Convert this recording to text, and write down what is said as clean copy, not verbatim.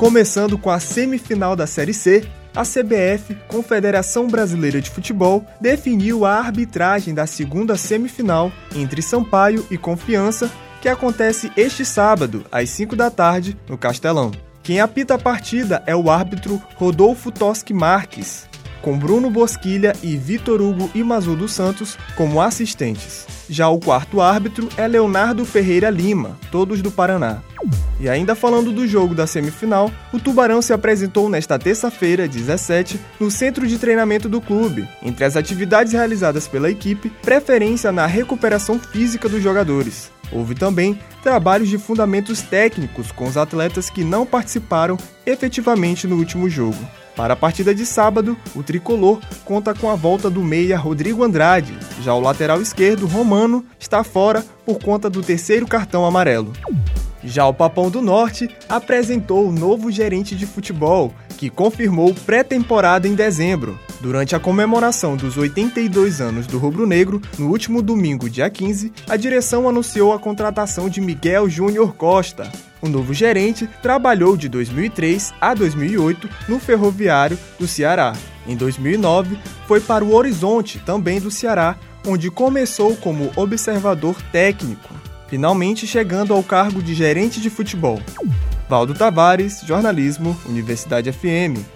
Começando com a semifinal da Série C, a CBF, Confederação Brasileira de Futebol, definiu a arbitragem da segunda semifinal entre Sampaio e Confiança, que acontece este sábado, às 5 da tarde, no Castelão. Quem apita a partida é o árbitro Rodolfo Toschi Marques, com Bruno Bosquilha e Vitor Hugo Imazu dos Santos como assistentes. Já o quarto árbitro é Leonardo Ferreira Lima, todos do Paraná. E ainda falando do jogo da semifinal, o Tubarão se apresentou nesta terça-feira, 17, no centro de treinamento do clube. Entre as atividades realizadas pela equipe, preferência na recuperação física dos jogadores. Houve também trabalhos de fundamentos técnicos com os atletas que não participaram efetivamente no último jogo. Para a partida de sábado, o tricolor conta com a volta do meia Rodrigo Andrade. Já o lateral esquerdo, Romano, está fora por conta do terceiro cartão amarelo. Já o Papão do Norte apresentou o novo gerente de futebol, que confirmou pré-temporada em dezembro. Durante a comemoração dos 82 anos do Rubro Negro, no último domingo, dia 15, a direção anunciou a contratação de Miguel Júnior Costa. O novo gerente trabalhou de 2003 a 2008 no Ferroviário do Ceará. Em 2009, foi para o Horizonte, também do Ceará, onde começou como observador técnico, finalmente chegando ao cargo de gerente de futebol. Valdo Tavares, jornalismo, Universidade FM.